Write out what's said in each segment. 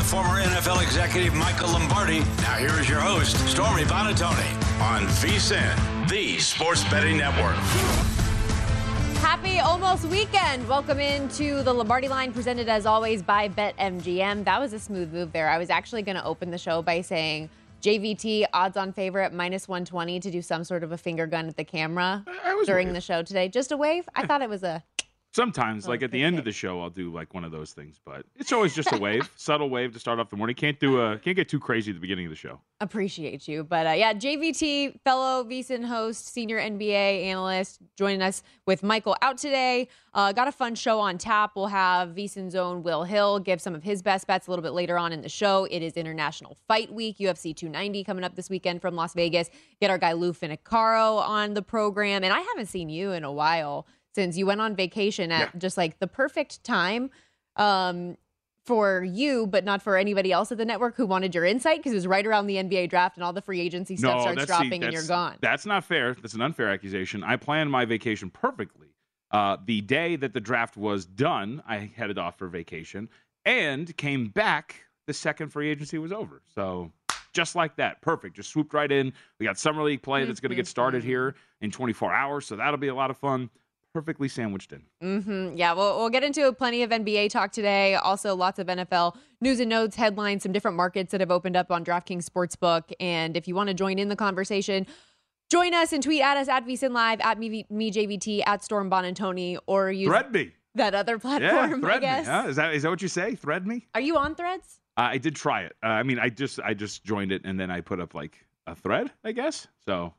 former NFL executive Michael Lombardi. Now here is your host, Stormy Buonantony, on VSiN, the Sports Betting Network. Happy almost weekend. Welcome into the Lombardi Line, presented as always by BetMGM. That was a smooth move there. I was actually going to open the show by saying JVT odds-on favorite -120 to do some sort of a finger gun at the camera during the show today. Just a wave. I thought it was a... Sometimes, like at the end of the show, I'll do like one of those things, but it's always just a wave, subtle wave to start off the morning. Can't get too crazy at the beginning of the show. Appreciate you, but yeah, JVT, fellow VSiN host, senior NBA analyst, joining us with Michael out today. Got a fun show on tap. We'll have VSiN's own Will Hill give some of his best bets a little bit later on in the show. It is International Fight Week, UFC 290 coming up this weekend from Las Vegas. Get our guy Lou Finicaro on the program, and I haven't seen you in a while. Since you went on vacation at just like the perfect time for you, but not for anybody else at the network who wanted your insight, because it was right around the NBA draft and all the free agency stuff starts dropping and you're gone. That's not fair. That's an unfair accusation. I planned my vacation perfectly. The day that the draft was done, I headed off for vacation and came back the second free agency was over. So just like that. Perfect. Just swooped right in. We got Summer League play that's going to get started here in 24 hours, so that'll be a lot of fun. Perfectly sandwiched in. Yeah, we'll get into plenty of NBA talk today. Also, lots of NFL news and notes, headlines, some different markets that have opened up on DraftKings Sportsbook. And if you want to join in the conversation, join us and tweet at us at VSiN Live, at MeJVT, at Storm Buonantony, or use Thread me. That other platform, Thread I guess. Me, huh? Is that what you say? Thread me? Are you on Threads? I did try it. I just joined it, and then I put up like a thread, I guess. So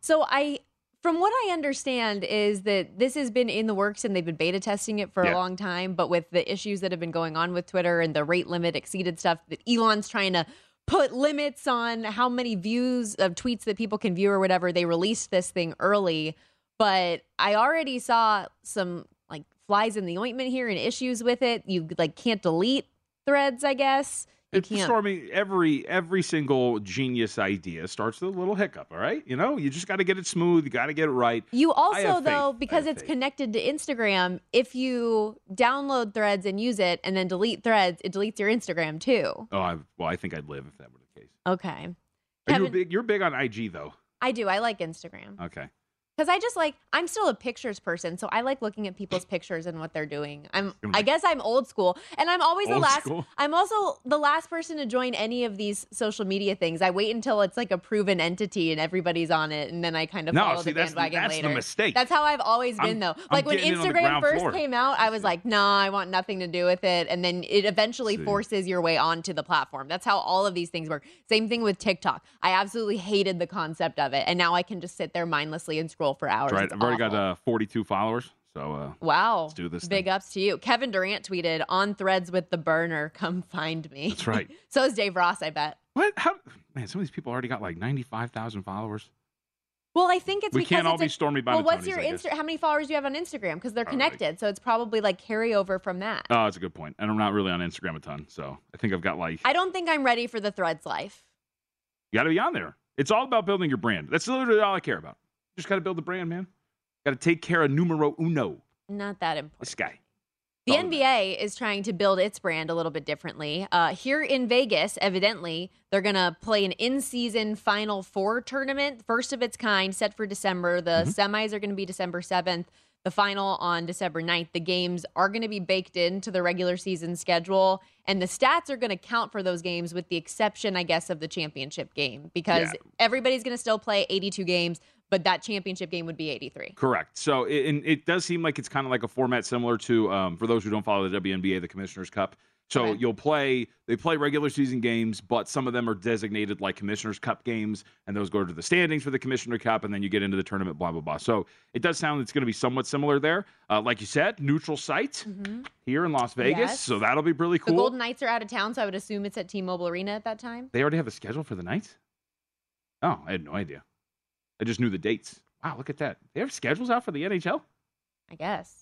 From what I understand is that this has been in the works and they've been beta testing it for a long time, but with the issues that have been going on with Twitter and the rate limit exceeded stuff, that Elon's trying to put limits on how many views of tweets that people can view or whatever. They released this thing early, but I already saw some like flies in the ointment here and issues with it. You like can't delete threads, I guess. Stormy, every single genius idea starts with a little hiccup, all right? You know, you just got to get it smooth. You got to get it right. You also, though, because it's connected to Instagram, if you download Threads and use it and then delete Threads, it deletes your Instagram, too. Oh, I think I'd live if that were the case. Okay. You're big on IG, though. I do. I like Instagram. Okay. Because I'm still a pictures person, so I like looking at people's pictures and what they're doing. I guess I'm old school, and I'm always I'm also the last person to join any of these social media things. I wait until it's like a proven entity and everybody's on it, and then I kind of follow the bandwagon later. That's the mistake. That's how I've always been, though. Like when Instagram first came out, I was like, nah, I want nothing to do with it, and then it eventually forces your way onto the platform. That's how all of these things work. Same thing with TikTok. I absolutely hated the concept of it, and now I can just sit there mindlessly and scroll for hours. Right. I've already got 42 followers. So wow. Let's do this. Big ups to you. Kevin Durant tweeted, on Threads with the burner, come find me. That's right. So is Dave Ross, I bet. What? Man, some of these people already got like 95,000 followers. Well, I think it's we because can't all be Stormy Buonantony. Well, what's your how many followers do you have on Instagram? Because they're connected, so it's probably like carryover from that. Oh, that's a good point. And I'm not really on Instagram a ton, so I think I've got like. I don't think I'm ready for the Threads life. You got to be on there. It's all about building your brand. That's literally all I care about. Just got to build the brand, man. Got to take care of numero uno. Not that important. This guy. The NBA is trying to build its brand a little bit differently. Here in Vegas, evidently, they're going to play an in-season Final Four tournament, first of its kind, set for December. The semis are going to be December 7th, the final on December 9th. The games are going to be baked into the regular season schedule, and the stats are going to count for those games with the exception, I guess, of the championship game, because everybody's going to still play 82 games, but that championship game would be 83. Correct. So it does seem like it's kind of like a format similar to, for those who don't follow the WNBA, the Commissioner's Cup. So they play regular season games, but some of them are designated like Commissioner's Cup games, and those go to the standings for the Commissioner Cup, and then you get into the tournament, blah, blah, blah. So it does sound it's going to be somewhat similar there. Like you said, neutral site here in Las Vegas, so that'll be really cool. The Golden Knights are out of town, so I would assume it's at T-Mobile Arena at that time. They already have a schedule for the Knights? Oh, I had no idea. I just knew the dates. Wow, look at that. They have schedules out for the NHL? I guess.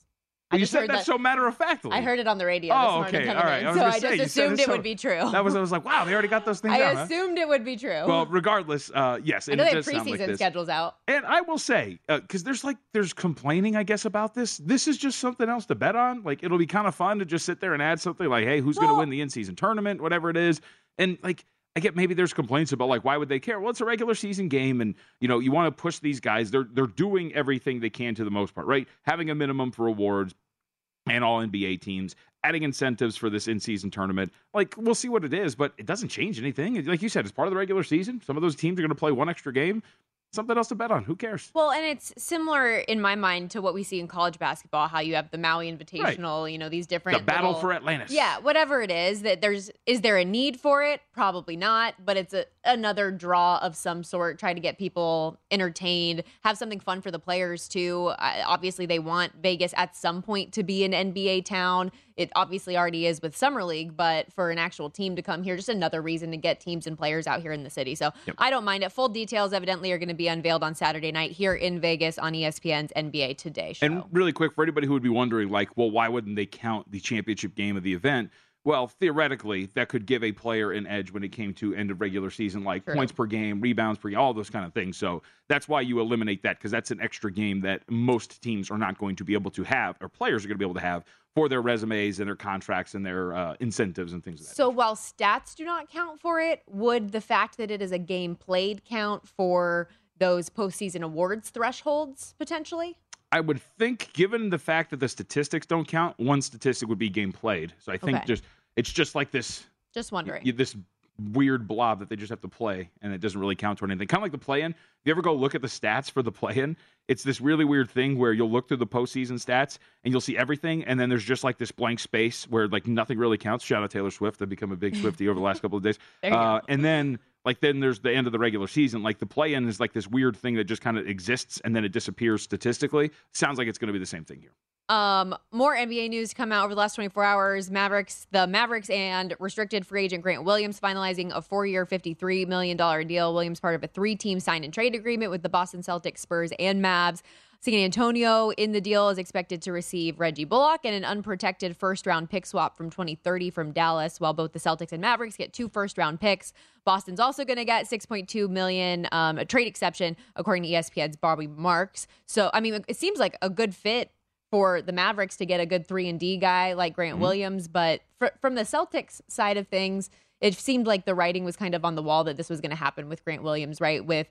You said that so matter-of-factly. I heard it on the radio this morning okay. coming All right. in, so I just assumed it would be true. I was like, wow, they already got those things out. I assumed it would be true. Well, regardless, yes. I know they have preseason schedules out. And I will say, because there's complaining, I guess, about this. This is just something else to bet on. Like, it'll be kind of fun to just sit there and add something like, hey, who's going to win the in-season tournament, whatever it is. And, like, I get maybe there's complaints about, like, why would they care? Well, it's a regular season game, and, you want to push these guys. They're doing everything they can to the most part, right? Having a minimum for awards and all NBA teams, adding incentives for this in-season tournament. Like, we'll see what it is, but it doesn't change anything. Like you said, it's part of the regular season. Some of those teams are going to play one extra game. Something else to bet on. Who cares? Well, and it's similar in my mind to what we see in college basketball, how you have the Maui Invitational, right. These different... The battle for Atlantis. Yeah, whatever it is. Is there a need for it? Probably not, but it's another draw of some sort, try to get people entertained, have something fun for the players too. Obviously, they want Vegas at some point to be an NBA town. It obviously already is with Summer League, but for an actual team to come here, just another reason to get teams and players out here in the city. So I don't mind it. Full details evidently are going to be unveiled on Saturday night here in Vegas on ESPN's NBA Today show. And really quick, for anybody who would be wondering, like, well, why wouldn't they count the championship game of the event? Well, theoretically, that could give a player an edge when it came to end of regular season, like points per game, rebounds per game, all those kind of things. So that's why you eliminate that, because that's an extra game that most teams are not going to be able to have, or players are going to be able to have for their resumes and their contracts and their incentives and things like that. So while stats do not count for it, would the fact that it is a game played count for those postseason awards thresholds potentially? I would think, given the fact that the statistics don't count, one statistic would be game played. So I think it's just like this. Just wondering. This weird blob that they just have to play, and it doesn't really count toward anything. Kind of like the play-in. If you ever go look at the stats for the play-in, it's this really weird thing where you'll look through the postseason stats, and you'll see everything, and then there's just like this blank space where like nothing really counts. Shout out Taylor Swift. I've become a big Swiftie over the last couple of days. And then there's the end of the regular season. Like the play-in is like this weird thing that just kind of exists, and then it disappears statistically. Sounds like it's going to be the same thing here. More NBA news come out over the last 24 hours. The Mavericks and restricted free agent Grant Williams finalizing a 4-year, $53 million deal. Williams part of a 3-team sign and trade agreement with the Boston Celtics, Spurs, and Mavs. San Antonio in the deal is expected to receive Reggie Bullock and an unprotected first-round pick swap from 2030 from Dallas, while both the Celtics and Mavericks get 2 first-round picks. Boston's also going to get $6.2 million, a trade exception, according to ESPN's Bobby Marks. So, I mean, it seems like a good fit for the Mavericks to get a good 3-and-D guy like Grant Williams. But from the Celtics side of things, it seemed like the writing was kind of on the wall that this was going to happen with Grant Williams, right? With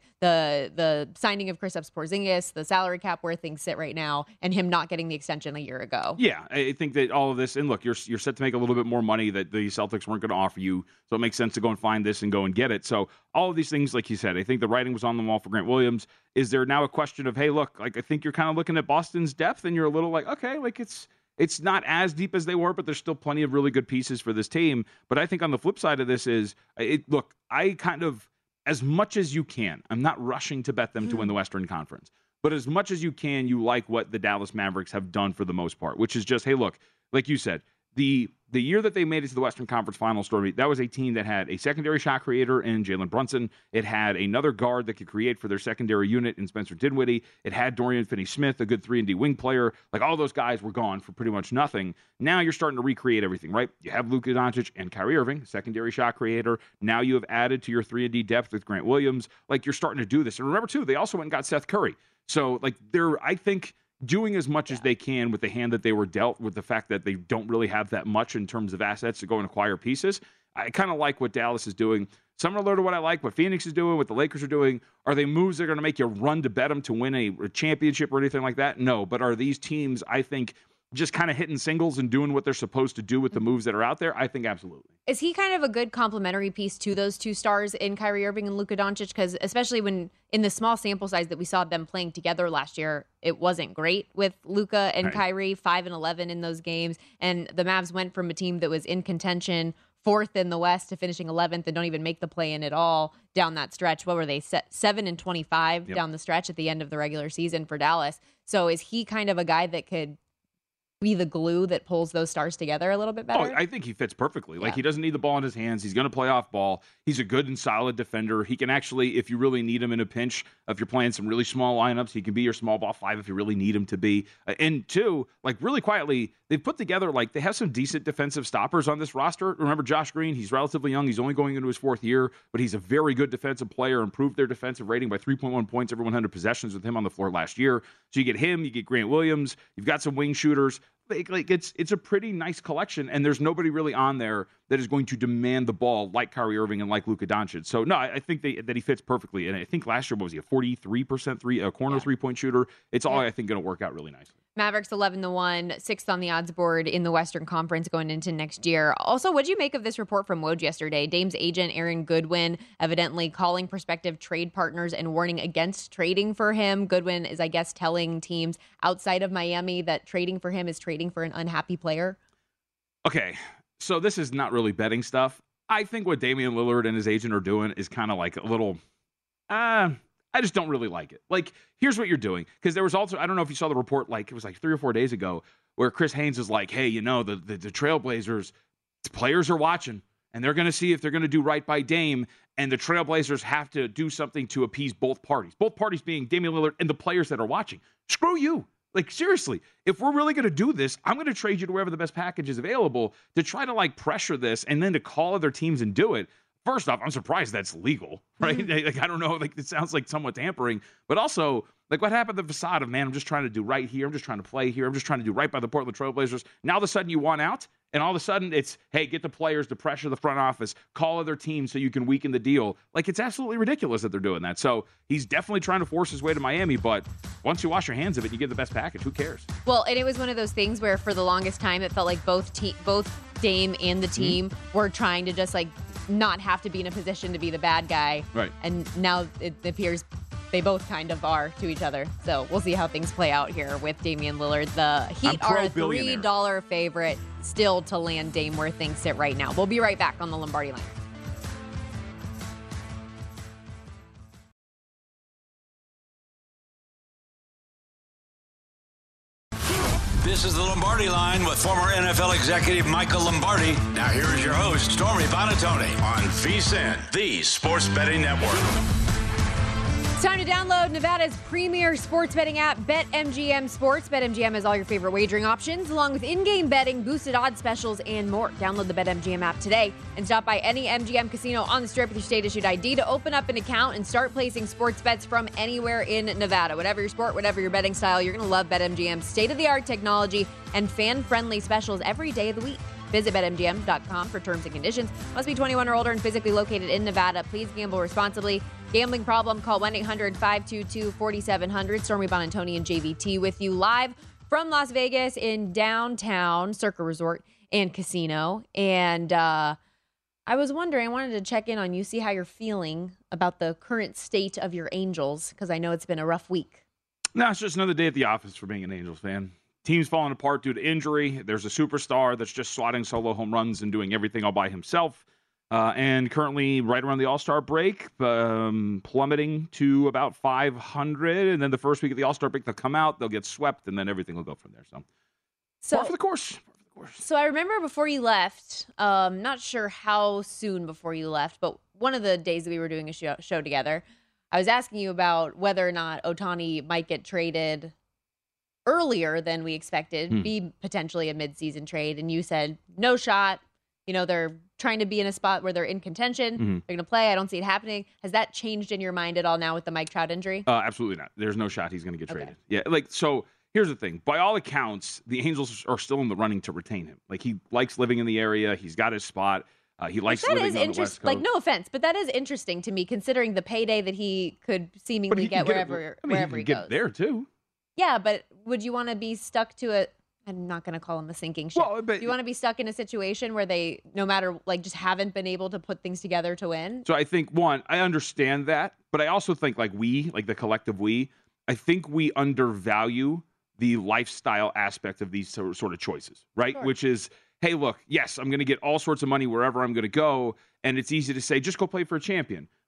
the signing of Kristaps Porzingis, the salary cap where things sit right now, and him not getting the extension a year ago. Yeah, I think that all of this, and look, you're set to make a little bit more money that the Celtics weren't going to offer you, so it makes sense to go and find this and go and get it. So all of these things, like you said, I think the writing was on the wall for Grant Williams. Is there now a question of, hey, look, like I think you're kind of looking at Boston's depth, and you're a little like, okay, like it's not as deep as they were, but there's still plenty of really good pieces for this team. But I think on the flip side of this is, look, I kind of, as much as you can, I'm not rushing to bet them to win the Western Conference, but as much as you can, you like what the Dallas Mavericks have done for the most part, which is just, hey, look, like you said, the year that they made it to the Western Conference Finals, Stormy, that was a team that had a secondary shot creator in Jalen Brunson. It had another guard that could create for their secondary unit in Spencer Dinwiddie. It had Dorian Finney-Smith, a good 3-and-D wing player. Like, all those guys were gone for pretty much nothing. Now you're starting to recreate everything, right? You have Luka Doncic and Kyrie Irving, secondary shot creator. Now you have added to your 3-and-D depth with Grant Williams. Like, you're starting to do this. And remember, too, they also went and got Seth Curry. So, like, I think doing as much as they can with the hand that they were dealt, with the fact that they don't really have that much in terms of assets to go and acquire pieces. I kind of like what Dallas is doing. Similar to what I like, what Phoenix is doing, what the Lakers are doing. Are they moves that are going to make you run to bet them to win a championship or anything like that? No, but are these teams, I think, just kind of hitting singles and doing what they're supposed to do with the moves that are out there? I think absolutely. Is he kind of a good complementary piece to those two stars in Kyrie Irving and Luka Doncic? Because especially when in the small sample size that we saw them playing together last year, it wasn't great with Luka and Kyrie, 5-11 in those games. And the Mavs went from a team that was in contention, 4th in the West, to finishing 11th and don't even make the play-in at all down that stretch. What were they, 7-25 down the stretch at the end of the regular season for Dallas? So is he kind of a guy that could be the glue that pulls those stars together a little bit better? Oh, I think he fits perfectly. Like, Yeah. he doesn't need the ball in his hands. He's going to play off ball. He's a good and solid defender. He can actually, if you really need him in a pinch, if you're playing some really small lineups, he can be your small ball 5 if you really need him to be. And 2, like, really quietly, they've put together, like, they have some decent defensive stoppers on this roster. Remember Josh Green? He's relatively young. He's only going into his 4th year, but he's a very good defensive player, improved their defensive rating by 3.1 points every 100 possessions with him on the floor last year. So you get him, you get Grant Williams, you've got some wing shooters. Like it's a pretty nice collection, and there's nobody really on there that is going to demand the ball like Kyrie Irving and like Luka Doncic. So no, I think that he fits perfectly. And I think last year, what was he, a 43% corner 3-point shooter? It's all I think going to work out really nicely. Mavericks 11-1, 6th on the odds board in the Western Conference going into next year. Also, what did you make of this report from Woj yesterday? Dame's agent, Aaron Goodwin, evidently calling prospective trade partners and warning against trading for him. Goodwin is, I guess, telling teams outside of Miami that trading for him is trading for an unhappy player. Okay, so this is not really betting stuff. I think what Damian Lillard and his agent are doing is kind of like a little... I just don't really like it. Like, here's what you're doing. Because there was also, I don't know if you saw the report, like, it was like 3 or 4 days ago, where Chris Haynes is like, hey, you know, the Trailblazers, players are watching, and they're going to see if they're going to do right by Dame, and the Trailblazers have to do something to appease both parties. Both parties being Damian Lillard and the players that are watching. Screw you. Like, seriously, if we're really going to do this, I'm going to trade you to wherever the best package is available to try to, like, pressure this and then to call other teams and do it. First off, I'm surprised that's legal, right? Mm-hmm. Like, I don't know, like, it sounds like somewhat tampering, but also, like, what happened to the facade of, man, I'm just trying to do right here. I'm just trying to play here. I'm just trying to do right by the Portland Trailblazers. Now, all of a sudden, you want out, and all of a sudden, it's, hey, get the players to pressure the front office, call other teams so you can weaken the deal. Like, it's absolutely ridiculous that they're doing that. So he's definitely trying to force his way to Miami, but once you wash your hands of it, you get the best package. Who cares? Well, and it was one of those things where for the longest time, it felt like both Dame and the team were trying to just, like, not have to be in a position to be the bad guy. Right. And now it appears they both kind of are to each other. So we'll see how things play out here with Damian Lillard. The Heat are a $3 favorite still to land Dame where things sit right now. We'll be right back on the Lombardi Line. This is the Lombardi Line with former NFL executive Michael Lombardi. Now here is your host, Stormy Buonantony, on VSiN, the Sports Betting Network. It's time to download Nevada's premier sports betting app, BetMGM Sports. BetMGM has all your favorite wagering options, along with in-game betting, boosted odds specials, and more. Download the BetMGM app today and stop by any MGM casino on the Strip with your state-issued ID to open up an account and start placing sports bets from anywhere in Nevada. Whatever your sport, whatever your betting style, you're going to love BetMGM's state-of-the-art technology and fan-friendly specials every day of the week. Visit BetMGM.com for terms and conditions. Must be 21 or older and physically located in Nevada. Please gamble responsibly. Gambling problem? Call 1-800-522-4700. Stormy Buonantony and JVT with you live from Las Vegas in downtown Circa Resort and Casino. And I was wondering, I wanted to check in on you, see how you're feeling about the current state of your Angels, because I know it's been a rough week. No, it's just another day at the office for being an Angels fan. Team's falling apart due to injury. There's a superstar that's just swatting solo home runs and doing everything all by himself. And currently right around the All-Star break, plummeting to about 500. And then the first week of the All-Star break, they'll come out, they'll get swept, and then everything will go from there. So par for the course. So I remember before you left, not sure how soon before you left, but one of the days that we were doing a show together, I was asking you about whether or not Ohtani might get traded earlier than we expected, be potentially a midseason trade. And you said, no shot. You know, they're trying to be in a spot where they're in contention. They're going to play. I don't see it happening. Has that changed in your mind at all now with the Mike Trout injury? Absolutely not. There's no shot he's going to get traded. Yeah, like, so here's the thing. By all accounts, the Angels are still in the running to retain him. Like, he likes living in the area. He's got his spot. He likes living on the West Coast. Like, no offense, but that is interesting to me, considering the payday that he could seemingly get wherever he goes. Get there, too. Yeah, but would you want to be stuck to a... I'm not going to call him a sinking ship. Well, but do you want to be stuck in a situation where they, no matter, like, just haven't been able to put things together to win? So I think, one, I understand that, but I also think, like the collective I think we undervalue the lifestyle aspect of these sort of choices, right? Sure. Which is, hey, look, yes, I'm going to get all sorts of money wherever I'm going to go, and it's easy to say, just go play for a champion.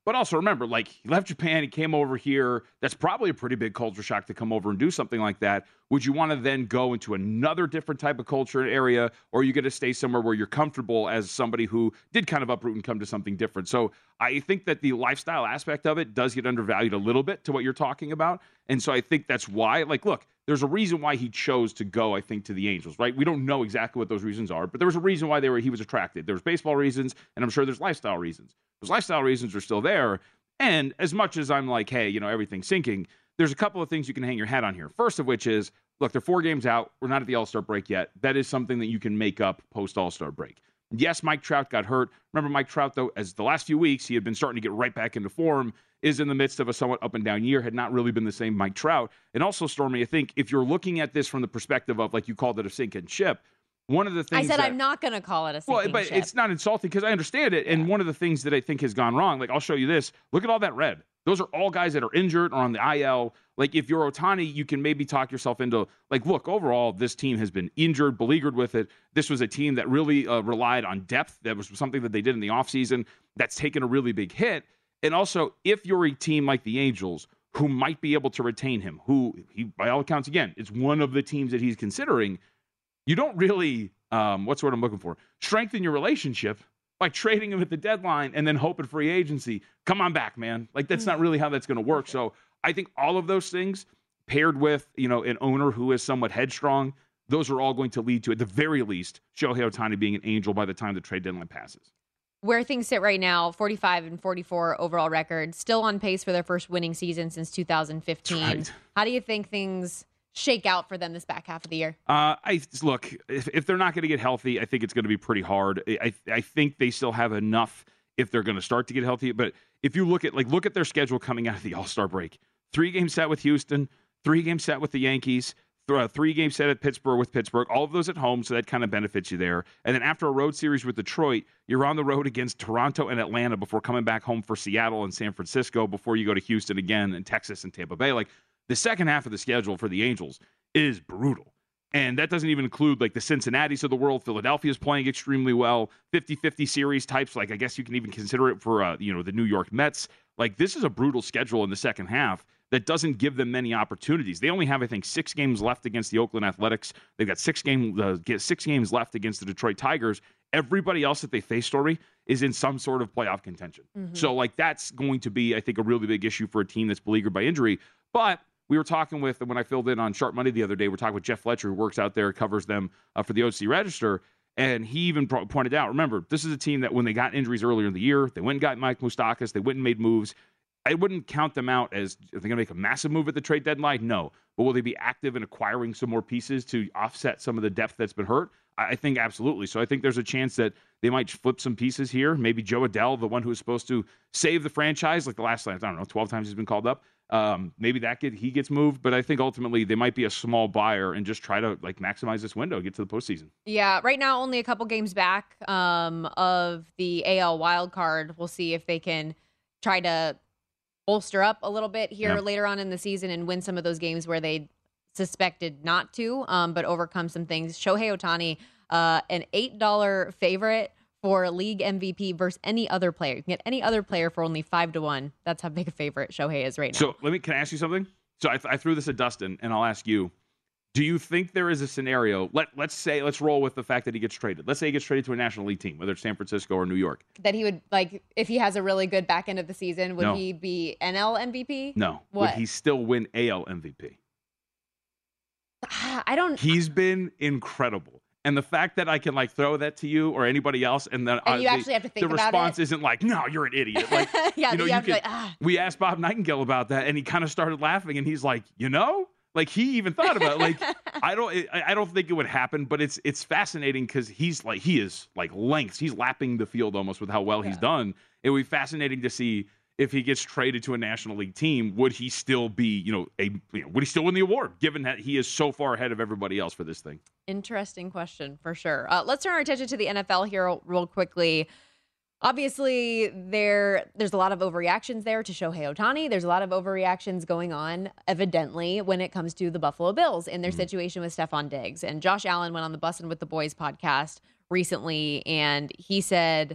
But also remember, like, he left Japan, he came over here. That's probably a pretty big culture shock to come over and do something like that. Would you want to then go into another different type of culture area, or are you going to stay somewhere where you're comfortable as somebody who did kind of uproot and come to something different? So I think that the lifestyle aspect of it does get undervalued a little bit to what you're talking about. And so I think that's why, like, look, there's a reason why he chose to go, I think, to the Angels, right? We don't know exactly what those reasons are, but there was a reason why he was attracted. There was baseball reasons, and I'm sure there's lifestyle reasons. Those lifestyle reasons are still there. And as much as I'm like, hey, everything's sinking, there's a couple of things you can hang your hat on here. First of which is, look, they're 4 games out. We're not at the All-Star break yet. That is something that you can make up post-All-Star break. Yes, Mike Trout got hurt. Remember, Mike Trout, though, as the last few weeks, he had been starting to get right back into form, is in the midst of a somewhat up and down year, had not really been the same Mike Trout. And also, Stormy, I think if you're looking at this from the perspective of, like you called it, a sinking ship, one of the things I said I'm not going to call it a sinking ship. Well, but it's not insulting because I understand it. And one of the things that I think has gone wrong, like I'll show you this. Look at all that red. Those are all guys that are injured or on the IL. Like if you're Ohtani, you can maybe talk yourself into like, look, overall, this team has been injured, beleaguered with it. This was a team that really relied on depth. That was something that they did in the offseason that's taken a really big hit. And also, if you're a team like the Angels who might be able to retain him, who he, by all accounts, again, it's one of the teams that he's considering, you don't really, what's the word I'm looking for? Strengthen your relationship by trading him at the deadline and then hoping free agency. Come on back, man. Like, that's not really how that's going to work. So I think all of those things paired with, an owner who is somewhat headstrong, those are all going to lead to, at the very least, Shohei Ohtani being an Angel by the time the trade deadline passes. Where things sit right now, 45-44 overall record, still on pace for their first winning season since 2015. Right. How do you think things shake out for them this back half of the year? Look, if they're not going to get healthy, I think it's going to be pretty hard. I think they still have enough if they're going to start to get healthy. But if you look at their schedule coming out of the All-Star break, 3-game set with Houston, 3-game set with the Yankees, 3-game set at Pittsburgh, all of those at home, so that kind of benefits you there. And then after a road series with Detroit, you're on the road against Toronto and Atlanta before coming back home for Seattle and San Francisco before you go to Houston again and Texas and Tampa Bay. Like, the second half of the schedule for the Angels is brutal. And that doesn't even include, like, the Cincinnatis of the world. Philadelphia is playing extremely well. 50-50 series types. Like, I guess you can even consider it for, the New York Mets. Like, this is a brutal schedule in the second half that doesn't give them many opportunities. They only have, I think, 6 games left against the Oakland Athletics. They've got 6 games left against the Detroit Tigers. Everybody else that they face, Story, is in some sort of playoff contention. Mm-hmm. So, like, that's going to be, I think, a really big issue for a team that's beleaguered by injury. But we were talking with, when I filled in on Sharp Money the other day, we're talking with Jeff Fletcher, who works out there, covers them for the OC Register, and he even pointed out, remember, this is a team that when they got injuries earlier in the year, they went and got Mike Moustakas, they went and made moves. I wouldn't count them out as, are they going to make a massive move at the trade deadline? No. But will they be active in acquiring some more pieces to offset some of the depth that's been hurt? I think absolutely. So I think there's a chance that they might flip some pieces here. Maybe Joe Adell, the one who was supposed to save the franchise, like the last, 12 times he's been called up. Maybe he gets moved, but I think ultimately they might be a small buyer and just try to maximize this window, get to the postseason. Yeah, right now only a couple games back of the AL wild card. We'll see if they can try to bolster up a little bit here later on in the season and win some of those games where they suspected not to, but overcome some things. Shohei Ohtani, an $8 favorite for league MVP versus any other player. You can get any other player for only 5-1. That's how big a favorite Shohei is right now. So can I ask you something? So I threw this at Dustin, and I'll ask you, do you think there is a scenario, let's roll with the fact that he gets traded. Let's say he gets traded to a National League team, whether it's San Francisco or New York. That he would, if he has a really good back end of the season, would he be NL MVP? No. What? Would he still win AL MVP? He's been incredible. And the fact that I can throw that to you or anybody else, and then you actually have to think about it. The response isn't no, you're an idiot. We asked Bob Nightingale about that, and he kind of started laughing, and he's like, he even thought about it. I don't think it would happen, but it's fascinating because he is lengths. He's lapping the field almost with how well he's done. It would be fascinating to see if he gets traded to a National League team, would he still be, would he still win the award, given that he is so far ahead of everybody else for this thing? Interesting question, for sure. Let's turn our attention to the NFL here real quickly. Obviously, there's a lot of overreactions there to Shohei Ohtani. There's a lot of overreactions going on, evidently, when it comes to the Buffalo Bills and their situation with Stephon Diggs. And Josh Allen went on the Bussin' with the Boys podcast recently, and he said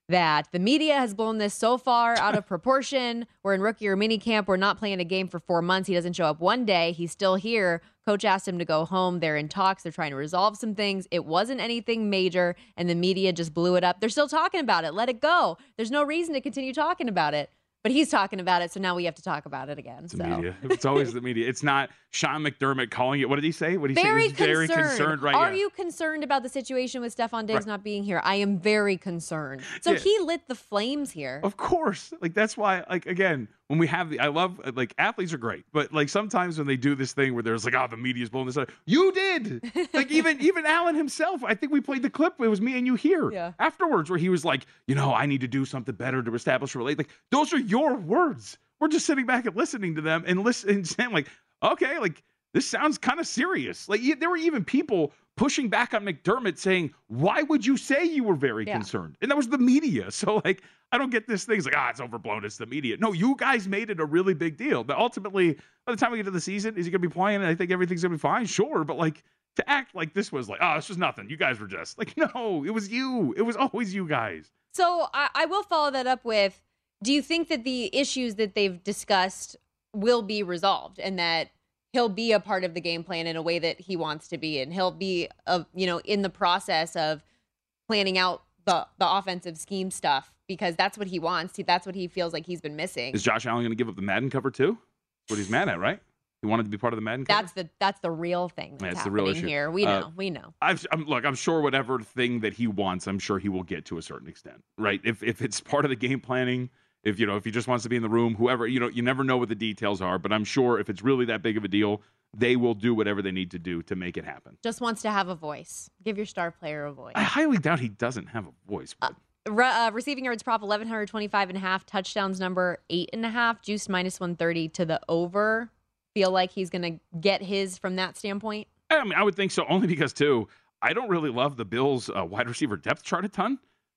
that the media has blown this so far out of proportion. We're in rookie or mini camp. We're not playing a game for 4 months. He doesn't show up one day. He's still here. Coach asked him to go home. They're in talks. They're trying to resolve some things. It wasn't anything major, and the media just blew it up. They're still talking about it. Let it go. There's no reason to continue talking about it. But he's talking about it, so now we have to talk about it again. It's the media. It's always the media. It's not Sean McDermott calling it. What did he say? What did he very say? Concerned. Very concerned. Right? Are you concerned about the situation with Stefon Diggs not being here? I am very concerned. So he lit the flames here. Of course. Like, that's why, like, again, when we have I love, like, athletes are great, but like sometimes when they do this thing where there's like, oh, the media's blowing this up. You did. Like, even Allen himself, I think we played the clip. It was me and you here afterwards where he was like, I need to do something better to establish a relate. Like, those are your words. We're just sitting back and listening to them and saying like, okay, like, this sounds kind of serious. Like, there were even people pushing back on McDermott saying, why would you say you were very concerned? And that was the media. So, like, I don't get this thing. It's like, it's overblown. It's the media. No, you guys made it a really big deal. But ultimately, by the time we get to the season, is he going to be playing? And I think everything's going to be fine. Sure. But, like, to act like this was like, it's just nothing. You guys were just like, no, it was you. It was always you guys. So I will follow that up with, do you think that the issues that they've discussed will be resolved and that he'll be a part of the game plan in a way that he wants to be, and he'll be, in the process of planning out the offensive scheme stuff because that's what he wants. That's what he feels like he's been missing. Is Josh Allen going to give up the Madden cover too? That's what he's mad at, right? He wanted to be part of the Madden cover? That's the real thing that's happening the real issue. Here. We know. I'm sure whatever thing that he wants, I'm sure he will get to a certain extent, right? If it's part of the game planning, if he just wants to be in the room, whoever, you never know what the details are, but I'm sure if it's really that big of a deal, they will do whatever they need to do to make it happen. Just wants to have a voice. Give your star player a voice. I highly doubt he doesn't have a voice. But... receiving yards prop 1,125.5, touchdowns number 8.5, juiced -130 to the over. Feel like he's going to get his from that standpoint? I mean, I would think so, only because, too, I don't really love the Bills' wide receiver depth chart a ton.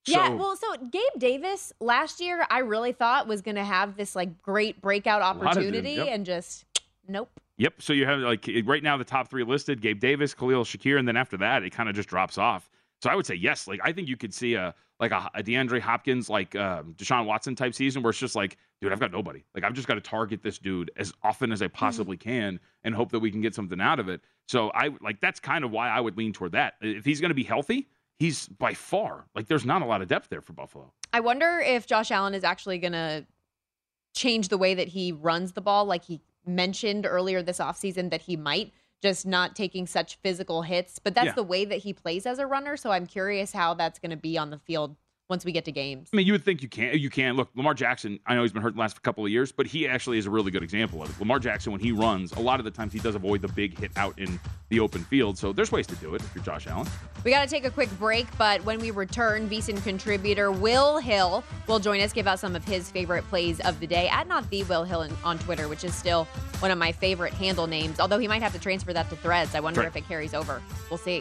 So Gabe Davis last year, I really thought was going to have this like great breakout opportunity and just nope. Yep. So you have like right now the top 3 listed: Gabe Davis, Khalil Shakir, and then after that it kind of just drops off. So I would say yes. Like I think you could see a DeAndre Hopkins, like Deshaun Watson type season where it's just like, dude, I've got nobody. Like I've just got to target this dude as often as I possibly can and hope that we can get something out of it. So that's kind of why I would lean toward that. If he's going to be healthy, he's by far, like there's not a lot of depth there for Buffalo. I wonder if Josh Allen is actually going to change the way that he runs the ball. Like he mentioned earlier this offseason that he might, just not taking such physical hits. But that's the way that he plays as a runner. So I'm curious how that's going to be on the field once we get to games. I mean, you would think you can. Look, Lamar Jackson, I know he's been hurt the last couple of years, but he actually is a really good example of it. Lamar Jackson, when he runs, a lot of the times he does avoid the big hit out in the open field. So there's ways to do it if you're Josh Allen. We got to take a quick break, but when we return, VSiN contributor Will Hill will join us, give out some of his favorite plays of the day at Not The Will Hill on Twitter, which is still one of my favorite handle names, although he might have to transfer that to Threads. I wonder if it carries over. We'll see.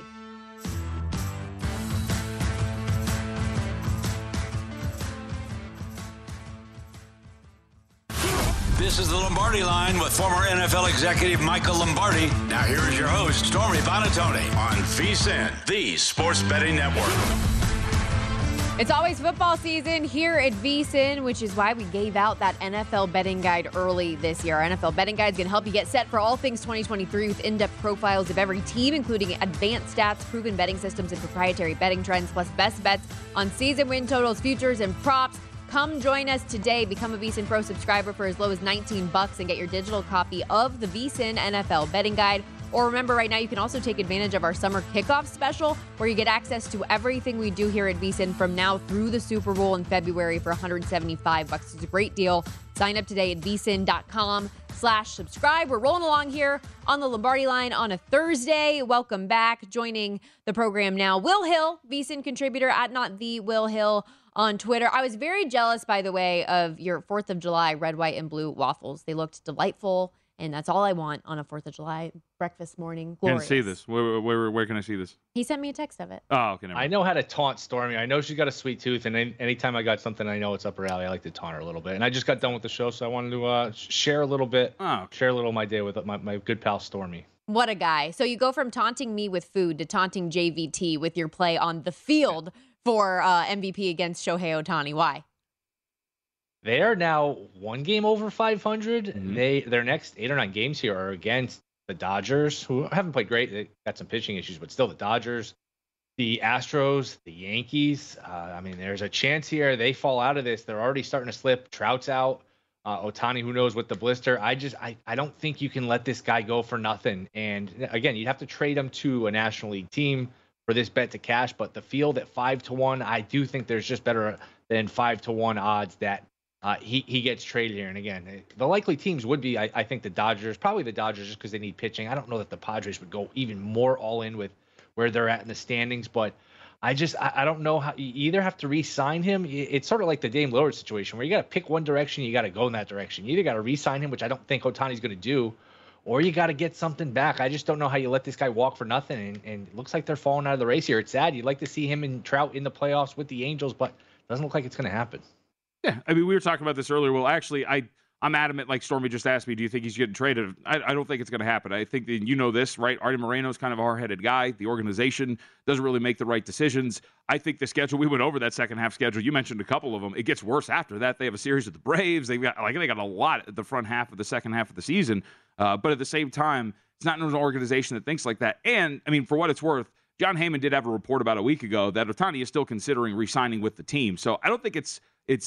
This is the Lombardi Line with former NFL executive Michael Lombardi. Now here is your host, Stormy Buonantony, on VSiN, the Sports Betting Network. It's always football season here at VSiN, which is why we gave out that NFL betting guide early this year. Our NFL betting guide is going to help you get set for all things 2023 with in-depth profiles of every team, including advanced stats, proven betting systems, and proprietary betting trends, plus best bets on season win totals, futures, and props. Come join us today. Become a VSiN Pro subscriber for as low as $19 and get your digital copy of the VSiN NFL betting guide. Or remember, right now you can also take advantage of our summer kickoff special where you get access to everything we do here at VSiN from now through the Super Bowl in February for $175. It's a great deal. Sign up today at vsin.com/subscribe. We're rolling along here on the Lombardi Line on a Thursday. Welcome back. Joining the program now, Will Hill, VSiN contributor at Not The Will Hill on Twitter. I was very jealous, by the way, of your 4th of July red, white, and blue waffles. They looked delightful, and that's all I want on a 4th of July breakfast morning. Glorious. Can't see this. Where can I see this? He sent me a text of it. Oh, okay. I know how to taunt Stormy. I know she's got a sweet tooth, and anytime I got something I know it's up her alley, I like to taunt her a little bit. And I just got done with the show, so I wanted to share a little bit, share a little of my day with my good pal Stormy. What a guy. So you go from taunting me with food to taunting JVT with your play on the field for MVP against Shohei Ohtani. Why? They are now 1 game over 500. Mm-hmm. Their next 8 or 9 games here are against the Dodgers, who haven't played great. They got some pitching issues, but still the Dodgers, the Astros, the Yankees. I mean, there's a chance here they fall out of this. They're already starting to slip. Trout's out. Ohtani, who knows with the blister. I don't think you can let this guy go for nothing. And again, you'd have to trade him to a National League team for this bet to cash. But the field at 5-1, I do think there's just better than 5-1 odds that he gets traded here. And again, the likely teams would be, I think, the Dodgers, probably the Dodgers, just because they need pitching. I don't know that the Padres would go even more all in with where they're at in the standings, but I don't know how. You either have to re-sign him. It's sort of like the Dame Lillard situation, where you got to pick one direction, you got to go in that direction. You either got to re-sign him, which I don't think Ohtani's going to do, or you got to get something back. I just don't know how you let this guy walk for nothing, and it looks like they're falling out of the race here. It's sad. You'd like to see him and Trout in the playoffs with the Angels, but it doesn't look like it's going to happen. Yeah, I mean, we were talking about this earlier. Well, actually, I'm adamant, like Stormy just asked me, do you think he's getting traded? I don't think it's going to happen. I think that you know this, right? Artie Moreno's kind of a hard-headed guy. The organization doesn't really make the right decisions. I think the schedule, we went over that second half schedule. You mentioned a couple of them. It gets worse after that. They have a series with the Braves. They got a lot at the front half of the second half of the season. But at the same time, it's not an organization that thinks like that. And, I mean, for what it's worth, John Heyman did have a report about a week ago that Ohtani is still considering re-signing with the team. So I don't think it's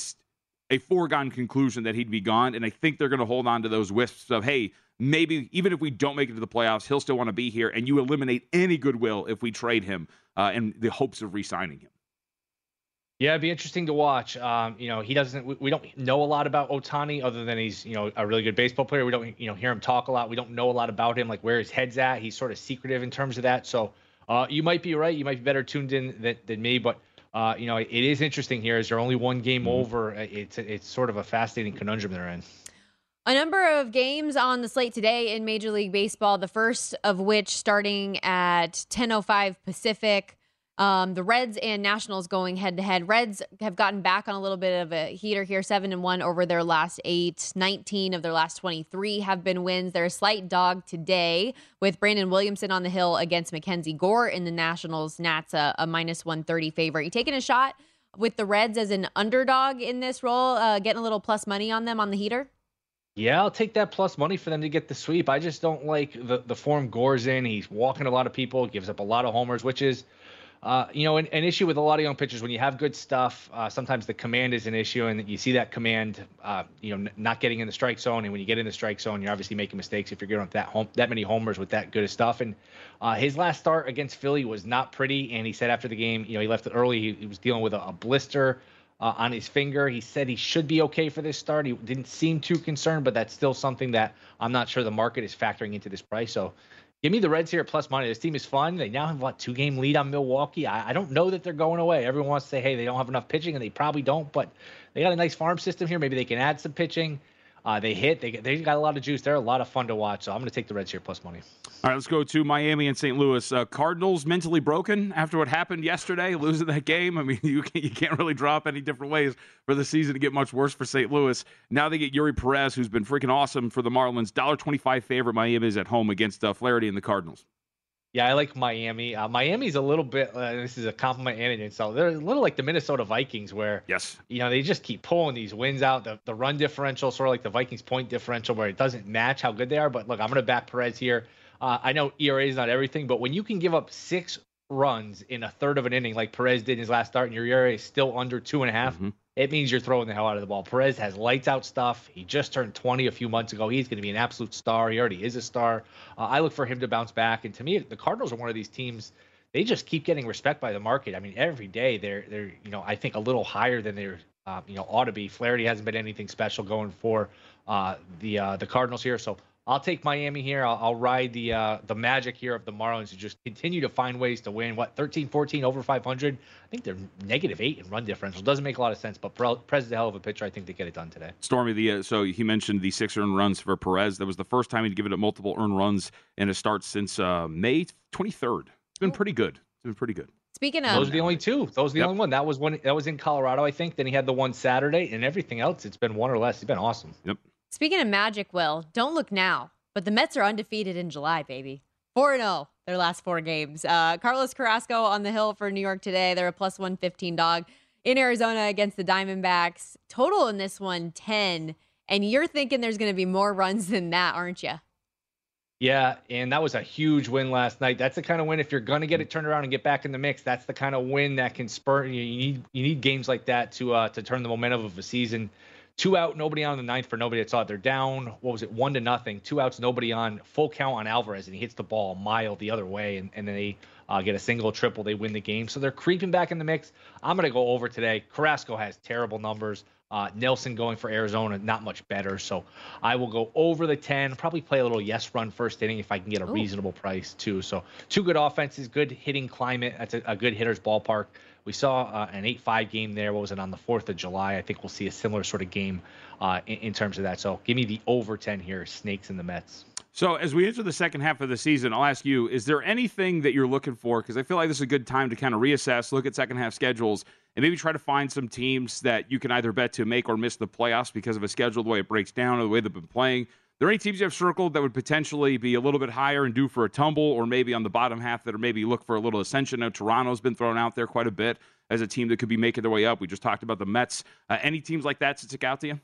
a foregone conclusion that he'd be gone, and I think they're going to hold on to those wisps of, hey, maybe even if we don't make it to the playoffs, he'll still want to be here, and you eliminate any goodwill if we trade him in the hopes of re-signing him. Yeah, it'd be interesting to watch. He doesn't. We don't know a lot about Ohtani other than he's, a really good baseball player. We don't, hear him talk a lot. We don't know a lot about him, like where his head's at. He's sort of secretive in terms of that. So you might be right. You might be better tuned in than me, but. It is interesting here. Is there only 1 game over? It's sort of a fascinating conundrum they're in. A number of games on the slate today in Major League Baseball, the first of which starting at 10:05 Pacific. The Reds and Nationals going head-to-head. Reds have gotten back on a little bit of a heater here, 7-1 over their last 8. 19 of their last 23 have been wins. They're a slight dog today with Brandon Williamson on the hill against Mackenzie Gore in the Nationals. Nats a -130 favorite. You taking a shot with the Reds as an underdog in this role, getting a little plus money on them on the heater? Yeah, I'll take that plus money for them to get the sweep. I just don't like the form Gore's in. He's walking a lot of people, gives up a lot of homers, which is an issue with a lot of young pitchers. When you have good stuff, sometimes the command is an issue, and you see that command, not getting in the strike zone. And when you get in the strike zone, you're obviously making mistakes if you're giving up that many homers with that good of stuff. And his last start against Philly was not pretty. And he said after the game, he left it early. He was dealing with a blister on his finger. He said he should be okay for this start. He didn't seem too concerned, but that's still something that I'm not sure the market is factoring into this price. So give me the Reds here at plus money. This team is fun. They now have, 2-game lead on Milwaukee. I don't know that they're going away. Everyone wants to say, hey, they don't have enough pitching, and they probably don't, but they got a nice farm system here. Maybe they can add some pitching. They got a lot of juice. They're a lot of fun to watch, so I'm going to take the Reds here plus money. All right, let's go to Miami and St. Louis. Cardinals mentally broken after what happened yesterday, losing that game. I mean, you can't really drop any different ways for the season to get much worse for St. Louis. Now they get Yuri Perez, who's been freaking awesome for the Marlins. $1.25 favorite. Miami is at home against Flaherty and the Cardinals. Yeah, I like Miami. Miami's a little bit, this is a compliment and an insult. They're a little like the Minnesota Vikings where, yes, they just keep pulling these wins out. The run differential, sort of like the Vikings point differential where it doesn't match how good they are. But look, I'm going to back Perez here. I know ERA is not everything, but when you can give up 6 runs in a third of an inning like Perez did in his last start and your ERA is still under 2.5, it means you're throwing the hell out of the ball. Perez has lights out stuff. He just turned 20 a few months ago. He's going to be an absolute star. He already is a star. I look for him to bounce back. And to me, the Cardinals are one of these teams. They just keep getting respect by the market. I mean, every day they're I think a little higher than they're ought to be. Flaherty hasn't been anything special going for the Cardinals here. So I'll take Miami here. I'll ride the magic here of the Marlins, who just continue to find ways to win. 13-14 over 500. I think they're -8 in run differential. Doesn't make a lot of sense, but Perez is a hell of a pitcher. I think they get it done today. Stormy, so he mentioned the 6 earned runs for Perez. That was the first time he'd given up multiple earned runs in a start since May 23rd. It's been pretty good. Speaking of, those are the only 2. Those are the only one. That was in Colorado, I think. Then he had the one Saturday, and everything else, it's been 1 or less. He's been awesome. Yep. Speaking of magic, Will, don't look now, but the Mets are undefeated in July, baby. 4-0. their last 4 games. Carlos Carrasco on the hill for New York today. They're a plus 115 dog. In Arizona against the Diamondbacks. Total in this one, 10. And you're thinking there's going to be more runs than that, aren't you? Yeah, and that was a huge win last night. That's the kind of win, if you're going to get it turned around and get back in the mix, that's the kind of win that can spur. You need games like that to turn the momentum of a season. 2 out, nobody on the ninth for nobody that saw it. They're down, 1-0. 2 outs, nobody on. Full count on Alvarez, and he hits the ball a mile the other way, and then they get a single, triple, they win the game. So they're creeping back in the mix. I'm going to go over today. Carrasco has terrible numbers. Nelson going for Arizona, not much better. So I will go over the 10, probably play a little yes run first inning if I can get a reasonable price too. So 2 good offenses, good hitting climate. That's a good hitter's ballpark. We saw an 8-5 game there. What was it, on the 4th of July? I think we'll see a similar sort of game in terms of that. So give me the over 10 here, Snakes and the Mets. So as we enter the second half of the season, I'll ask you, is there anything that you're looking for? Because I feel like this is a good time to kind of reassess, look at second half schedules, and maybe try to find some teams that you can either bet to make or miss the playoffs because of a schedule, the way it breaks down, or the way they've been playing. Are there any teams you have circled that would potentially be a little bit higher and due for a tumble, or maybe on the bottom half that are maybe look for a little ascension? Now, Toronto's been thrown out there quite a bit as a team that could be making their way up. We just talked about the Mets. Any teams like that stick out to you?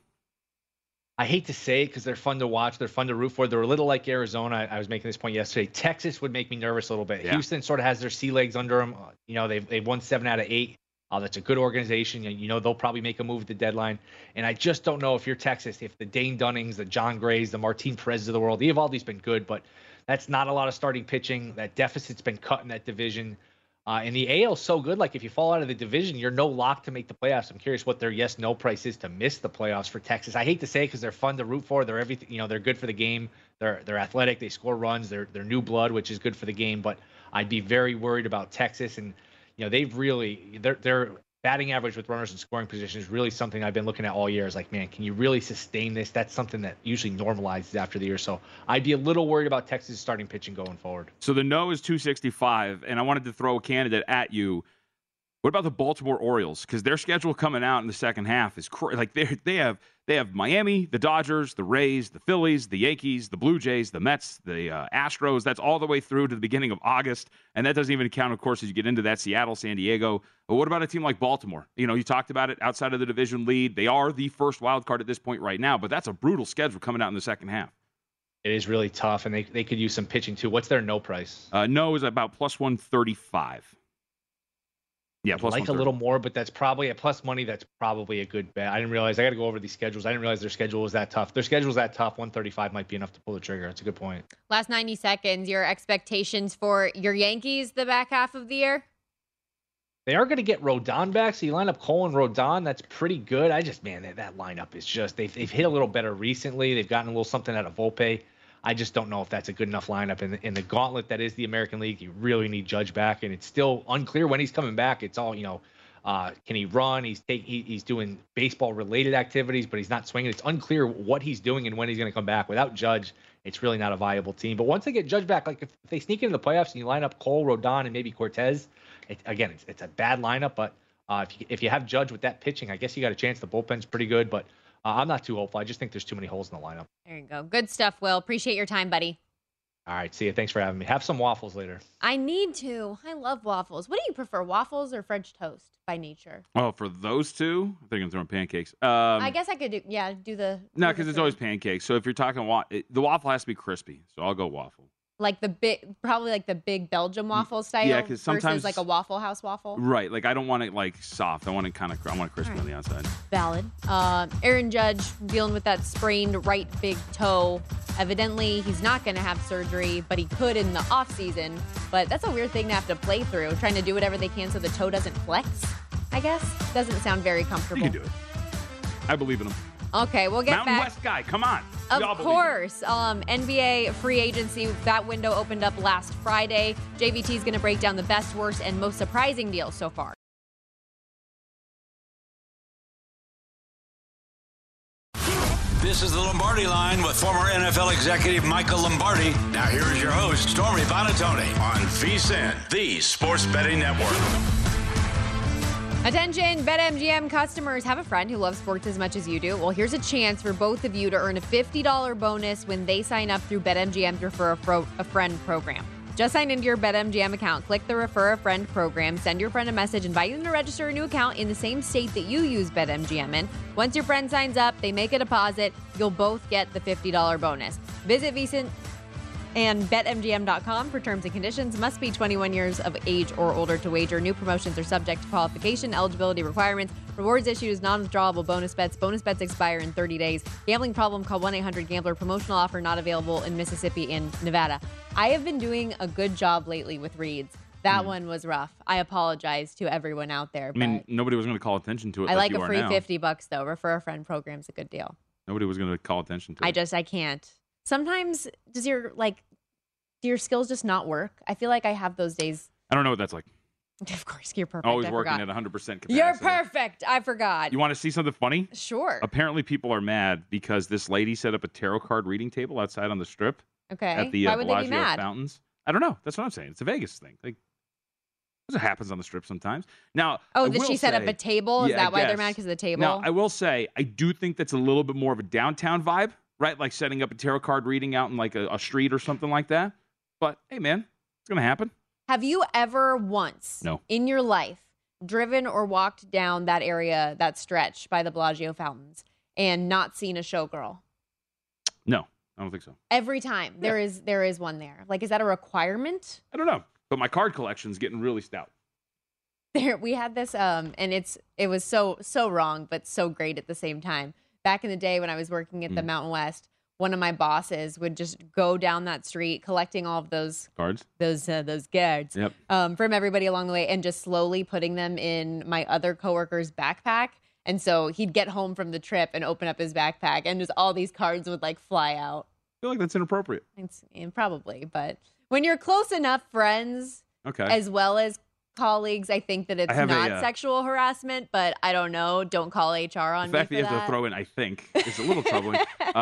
I hate to say it because they're fun to watch. They're fun to root for. They're a little like Arizona. I was making this point yesterday. Texas would make me nervous a little bit. Yeah. Houston sort of has their sea legs under them. They've won 7 out of 8. That's a good organization. They'll probably make a move at the deadline. And I just don't know if you're Texas, if the Dane Dunnings, the John Grays, the Martin Perez of the world, Eovaldi's been good, but that's not a lot of starting pitching. That deficit's been cut in that division. And the AL's so good. Like, if you fall out of the division, you're no lock to make the playoffs. I'm curious what their yes/no price is to miss the playoffs for Texas. I hate to say it because they're fun to root for. They're everything. They're good for the game. They're athletic. They score runs. They're new blood, which is good for the game. But I'd be very worried about Texas. And they've really their batting average with runners in scoring position is really something I've been looking at all year. Is like, man, can you really sustain this? That's something that usually normalizes after the year. So I'd be a little worried about Texas starting pitching going forward. So the no is 265, and I wanted to throw a candidate at you. What about the Baltimore Orioles? Because their schedule coming out in the second half is like they have Miami, the Dodgers, the Rays, the Phillies, the Yankees, the Blue Jays, the Mets, the Astros. That's all the way through to the beginning of August, and that doesn't even count, of course, as you get into that Seattle, San Diego. But what about a team like Baltimore? You talked about it, outside of the division lead. They are the first wild card at this point right now, but that's a brutal schedule coming out in the second half. It is really tough, and they could use some pitching too. What's their no price? No is about plus 135. Yeah, plus like a little more, but that's probably at plus money. That's probably a good bet. I didn't realize. I got to go over these schedules. I didn't realize their schedule was that tough. Their schedule was that tough. 135 might be enough to pull the trigger. That's a good point. Last 90 seconds, your expectations for your Yankees the back half of the year? They are going to get Rodon back, so you line up Cole and Rodon. That's pretty good. That lineup is just they've hit a little better recently. They've gotten a little something out of Volpe. I just don't know if that's a good enough lineup in the gauntlet that is the American League. You really need Judge back, and it's still unclear when he's coming back. It's all can he run? He's doing baseball related activities, but he's not swinging. It's unclear what he's doing and when he's going to come back. Without Judge, it's really not a viable team. But once they get Judge back, like if they sneak into the playoffs and you line up Cole, Rodon, and maybe Cortez, it's a bad lineup. But if you have Judge with that pitching, I guess you got a chance. The bullpen's pretty good, but I'm not too hopeful. I just think there's too many holes in the lineup. There you go. Good stuff, Will. Appreciate your time, buddy. All right. See you. Thanks for having me. Have some waffles later. I need to. I love waffles. What do you prefer, waffles or French toast by nature? Oh, for those two? I think I'm throwing pancakes. I guess I could do the... No, because it's always pancakes. So if you're talking the waffle has to be crispy. So I'll go waffle. Like probably like the big Belgium waffle style. Yeah, because sometimes versus like a Waffle House waffle. Right. Like I don't want it like soft. I want it crispy on the outside. Valid. Aaron Judge dealing with that sprained right big toe. Evidently, he's not going to have surgery, but he could in the offseason. But that's a weird thing to have to play through, trying to do whatever they can so the toe doesn't flex, I guess. Doesn't sound very comfortable. You can do it. I believe in him. Okay, we'll get Mountain back. West guy, come on. Of course. NBA free agency, that window opened up last Friday. JVT is going to break down the best, worst, and most surprising deals so far. This is the Lombardi Line with former NFL executive Michael Lombardi. Now here is your host, Stormy Buonantony, on VSiN, the Sports Betting Network. Attention, BetMGM customers. Have a friend who loves sports as much as you do? Well, here's a chance for both of you to earn a $50 bonus when they sign up through BetMGM's Refer a Friend program. Just sign into your BetMGM account. Click the Refer a Friend program. Send your friend a message inviting them to register a new account in the same state that you use BetMGM in. Once your friend signs up, they make a deposit. You'll both get the $50 bonus. Visit VSiN and BetMGM.com for terms and conditions. Must be 21 years of age or older to wager. New promotions are subject to qualification, eligibility requirements. Rewards issued as non-withdrawable bonus bets. Bonus bets expire in 30 days. Gambling problem? Call 1-800-GAMBLER. Promotional offer not available in Mississippi and Nevada. I have been doing a good job lately with reads. That one was rough. I apologize to everyone out there. I mean, nobody was going to call attention to it. I like you a free are now. $50 though. Refer a Friend program's a good deal. Nobody was going to call attention to it. I can't. Sometimes do your skills just not work? I feel like I have those days. I don't know what that's like. Of course, you're perfect. Always working at 100% capacity. You're perfect. I forgot. You want to see something funny? Sure. Apparently, people are mad because this lady set up a tarot card reading table outside on the Strip. Okay. At the Why would they be Bellagio mad? Fountains. I don't know. That's what I'm saying. It's a Vegas thing. Like, it happens on the Strip sometimes. Now, did she set up a table? Is that why they're mad because of the table? Now, I will say, I do think that's a little bit more of a downtown vibe, right? Like setting up a tarot card reading out in like a street or something like that. But hey, man, it's gonna happen. Have you ever once in your life driven or walked down that area, that stretch by the Bellagio Fountains, and not seen a showgirl? No, I don't think so. Every time there is one there. Like, is that a requirement? I don't know, but my card collection's getting really stout. There, we had this, and it was so wrong, but so great at the same time. Back in the day when I was working at the Mountain West, one of my bosses would just go down that street collecting all of those cards, those cards from everybody along the way, and just slowly putting them in my other coworker's backpack. And so he'd get home from the trip and open up his backpack, and just all these cards would like fly out. I feel like that's inappropriate. Probably, but when you're close enough friends, as well as colleagues, I think that it's not sexual harassment, but I don't know. Don't call HR on me for that. The fact that you have to throw in, I think, is a little troubling.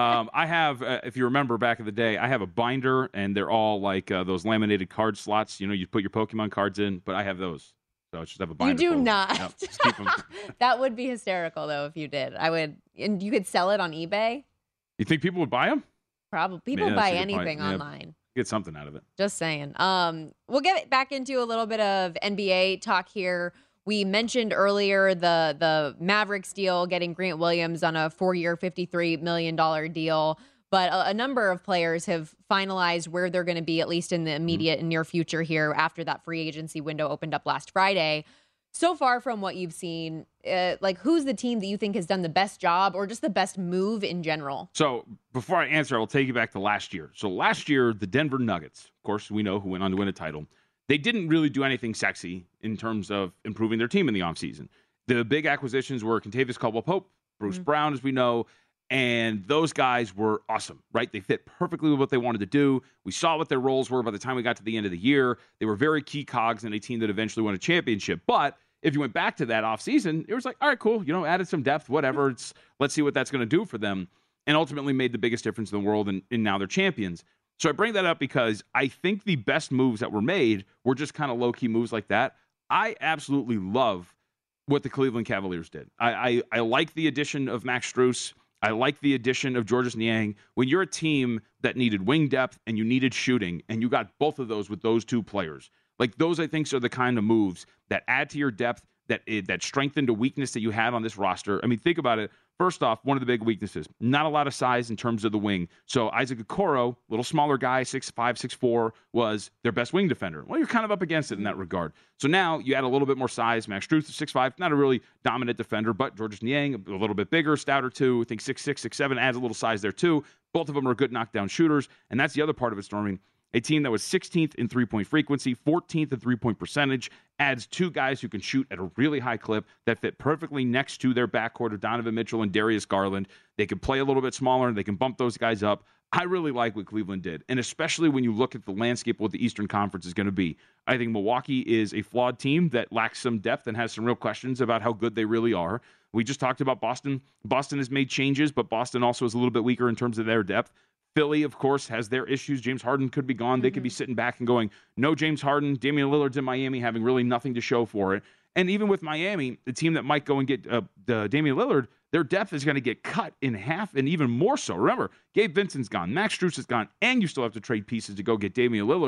I have, if you remember back in the day, I have a binder, and they're all like those laminated card slots. You know, you put your Pokemon cards in, but I have those. So I just have a binder. You do not. Yep, just keep them. That would be hysterical, though, if you did. I would, and you could sell it on eBay. You think people would buy them? Probably. People buy anything online. Get something out of it. Just saying. We'll get back into a little bit of NBA talk here. We mentioned earlier the Mavericks deal, getting Grant Williams on a 4-year, $53 million deal. But a number of players have finalized where they're going to be, at least in the immediate and near future here, after that free agency window opened up last Friday. So far from what you've seen, who's the team that you think has done the best job or just the best move in general? So before I answer, I'll take you back to last year. So last year, the Denver Nuggets, of course, we know who went on to win a title. They didn't really do anything sexy in terms of improving their team in the offseason. The big acquisitions were Kentavious Caldwell-Pope, Bruce Brown, as we know, and those guys were awesome, right? They fit perfectly with what they wanted to do. We saw what their roles were by the time we got to the end of the year. They were very key cogs in a team that eventually won a championship. But if you went back to that offseason, it was like, all right, cool, added some depth, whatever. Let's see what that's going to do for them, and ultimately made the biggest difference in the world, and now they're champions. So I bring that up because I think the best moves that were made were just kind of low-key moves like that. I absolutely love what the Cleveland Cavaliers did. I like the addition of Max Strus. I like the addition of Georges Niang. When you're a team that needed wing depth and you needed shooting, and you got both of those with those two players, like those I think are the kind of moves that add to your depth, that strengthened a weakness that you had on this roster. I mean, think about it. First off, one of the big weaknesses, not a lot of size in terms of the wing. So Isaac Okoro, little smaller guy, 6'5", 6'4", was their best wing defender. Well, you're kind of up against it in that regard. So now you add a little bit more size. Max Strus is 6'5", not a really dominant defender, but Georges Niang, a little bit bigger, stouter too. I think 6'6", 6'7", adds a little size there too. Both of them are good knockdown shooters, and that's the other part of it, Stormy. A team that was 16th in three-point frequency, 14th in three-point percentage, adds two guys who can shoot at a really high clip that fit perfectly next to their backcourt of Donovan Mitchell and Darius Garland. They can play a little bit smaller, and they can bump those guys up. I really like what Cleveland did, and especially when you look at the landscape of what the Eastern Conference is going to be. I think Milwaukee is a flawed team that lacks some depth and has some real questions about how good they really are. We just talked about Boston. Boston has made changes, but Boston also is a little bit weaker in terms of their depth. Philly, of course, has their issues. James Harden could be gone. They could be sitting back and going, no James Harden. Damian Lillard's in Miami having really nothing to show for it. And even with Miami, the team that might go and get Damian Lillard, their depth is going to get cut in half and even more so. Remember, Gabe Vincent's gone. Max Strus is gone. And you still have to trade pieces to go get Damian Lillard.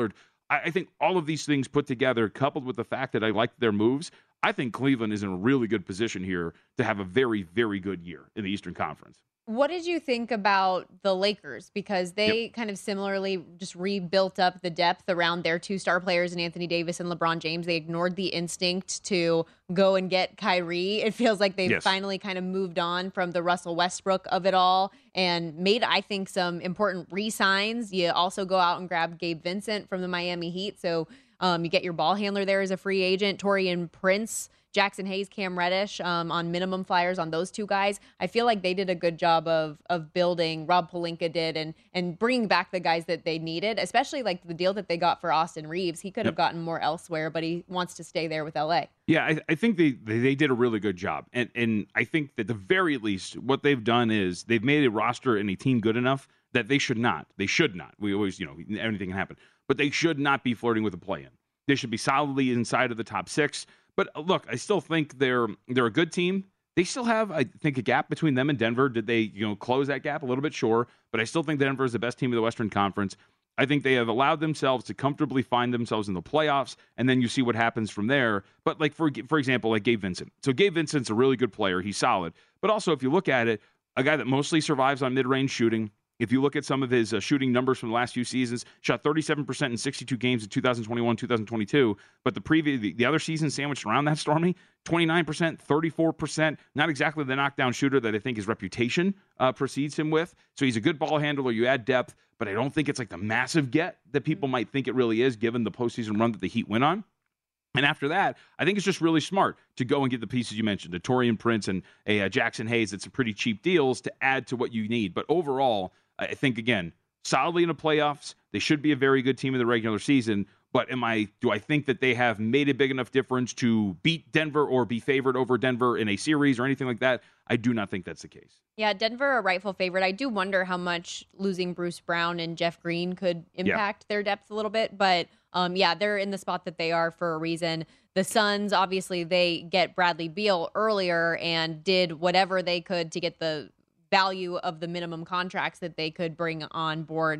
I think all of these things put together, coupled with the fact that I like their moves, I think Cleveland is in a really good position here to have a very, very good year in the Eastern Conference. What did you think about the Lakers? Because they kind of similarly just rebuilt up the depth around their two star players in Anthony Davis and LeBron James. They ignored the instinct to go and get Kyrie. It feels like they've finally kind of moved on from the Russell Westbrook of it all and made, I think, some important re-signs. You also go out and grab Gabe Vincent from the Miami Heat. So you get your ball handler there as a free agent, Taurean Prince, Jackson Hayes, Cam Reddish on minimum flyers on those two guys. I feel like they did a good job of building. Rob Pelinka did and bringing back the guys that they needed, especially like the deal that they got for Austin Reeves. He could have gotten more elsewhere, but he wants to stay there with LA. Yeah, I think they did a really good job. And I think that at the very least, what they've done is they've made a roster and a team good enough that they should not. We always, anything can happen. But they should not be flirting with a play-in. They should be solidly inside of the top 6. But look, I still think they're a good team. They still have, I think, a gap between them and Denver. Did they, close that gap a little bit? Sure. But I still think Denver is the best team of the Western Conference. I think they have allowed themselves to comfortably find themselves in the playoffs, and then you see what happens from there. But like for example, like Gabe Vincent. So Gabe Vincent's a really good player. He's solid. But also, if you look at it, a guy that mostly survives on mid-range shooting. If you look at some of his shooting numbers from the last few seasons, shot 37% in 62 games in 2021, 2022. But the other season sandwiched around that, Stormy, 29%, 34%. Not exactly the knockdown shooter that I think his reputation precedes him with. So he's a good ball handler. You add depth, but I don't think it's like the massive get that people might think it really is, given the postseason run that the Heat went on. And after that, I think it's just really smart to go and get the pieces you mentioned, a Taurean Prince and a Jackson Hayes. It's some pretty cheap deals to add to what you need. But overall, I think, again, solidly in the playoffs. They should be a very good team in the regular season. But do I think that they have made a big enough difference to beat Denver or be favored over Denver in a series or anything like that? I do not think that's the case. Yeah, Denver a rightful favorite. I do wonder how much losing Bruce Brown and Jeff Green could impact their depth a little bit. But they're in the spot that they are for a reason. The Suns, obviously, they get Bradley Beal earlier and did whatever they could to get the value of the minimum contracts that they could bring on board.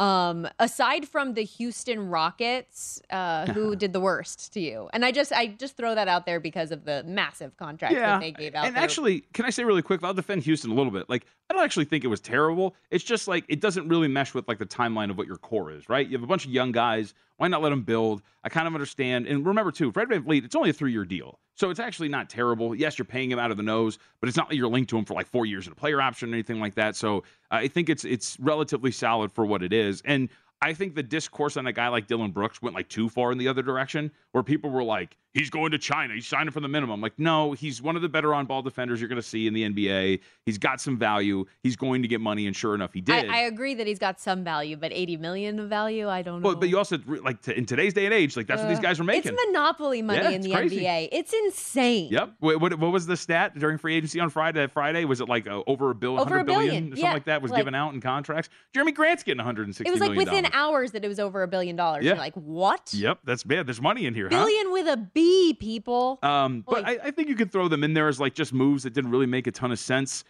Aside from the Houston Rockets, who did the worst to you? And I just throw that out there because of the massive contracts that they gave out. And actually, can I say really quick, I'll defend Houston a little bit. Like, I don't actually think it was terrible. It's just like, it doesn't really mesh with like the timeline of what your core is, right? You have a bunch of young guys. Why not let them build? I kind of understand. And remember too, Fred VanVleet, it's only a 3-year deal. So it's actually not terrible. Yes, you're paying him out of the nose, but it's not like you're linked to him for like 4 years in a player option or anything like that. So I think it's relatively solid for what it is. And I think the discourse on a guy like Dillon Brooks went like too far in the other direction, where people were like, he's going to China, he's signing for the minimum. Like, no, he's one of the better on-ball defenders you're going to see in the NBA. He's got some value. He's going to get money, and sure enough, he did. I agree that he's got some value, but $80 million of value, I don't know. But you also, like, in today's day and age, like, that's what these guys are making. It's monopoly money in the crazy. NBA. It's insane. Yep. What was the stat during free agency on Friday? Was it like over $1 billion, $100 billion or something like that was given out in contracts? Jeremy Grant's getting $160 million. It was like within hours that it was over $1 billion. Yeah. You're like, what? Yep, that's bad. There's money in here. Billion with a B, people. But I think you could throw them in there as like just moves that didn't really make a ton of sense.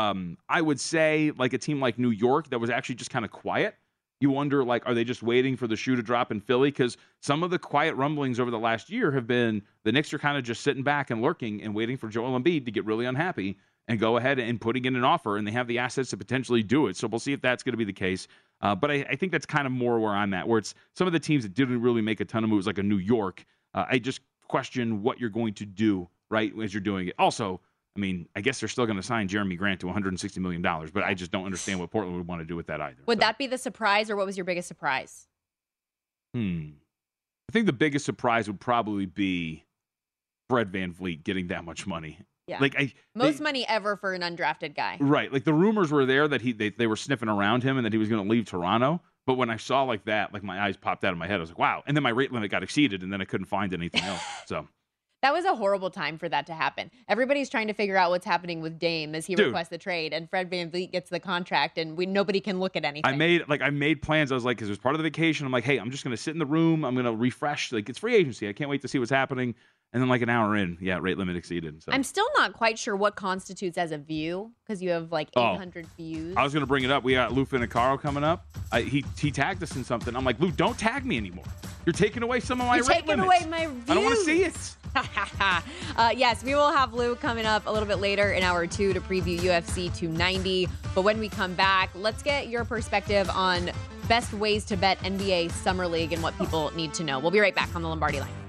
I would say like a team like New York that was actually just kind of quiet. You wonder, like, are they just waiting for the shoe to drop in Philly? Because some of the quiet rumblings over the last year have been the Knicks are kind of just sitting back and lurking and waiting for Joel Embiid to get really unhappy and go ahead and putting in an offer, and they have the assets to potentially do it. So we'll see if that's going to be the case. But I think that's kind of more where I'm at, where it's some of the teams that didn't really make a ton of moves, like a New York. I just question what you're going to do, right, as you're doing it. Also, I mean, I guess they're still going to sign Jeremy Grant to $160 million, but I just don't understand what Portland would want to do with that either. Would that be the surprise, or what was your biggest surprise? I think the biggest surprise would probably be Fred VanVleet getting that much money. Yeah. Like most money ever for an undrafted guy. Right. Like the rumors were there that they were sniffing around him and that he was going to leave Toronto. But when I saw like that, like my eyes popped out of my head. I was like, wow. And then my rate limit got exceeded, and then I couldn't find anything else. So that was a horrible time for that to happen. Everybody's trying to figure out what's happening with Dame as he requests the trade, and Fred VanVleet gets the contract, and nobody can look at anything. I made plans. I was like, because it was part of the vacation. I'm like, hey, I'm just going to sit in the room. I'm going to refresh. Like, it's free agency. I can't wait to see what's happening. And then like an hour in, rate limit exceeded. So. I'm still not quite sure what constitutes as a view, because you have like 800 views. I was going to bring it up. We got Lou Finocchiaro coming up. He tagged us in something. I'm like, Lou, don't tag me anymore. You're taking away some of my You're rate taking limits. away my views. I don't want to see it. Yes, we will have Lou coming up a little bit later in hour 2 to preview UFC 290. But when we come back, let's get your perspective on best ways to bet NBA Summer League and what people need to know. We'll be right back on the Lombardi Line.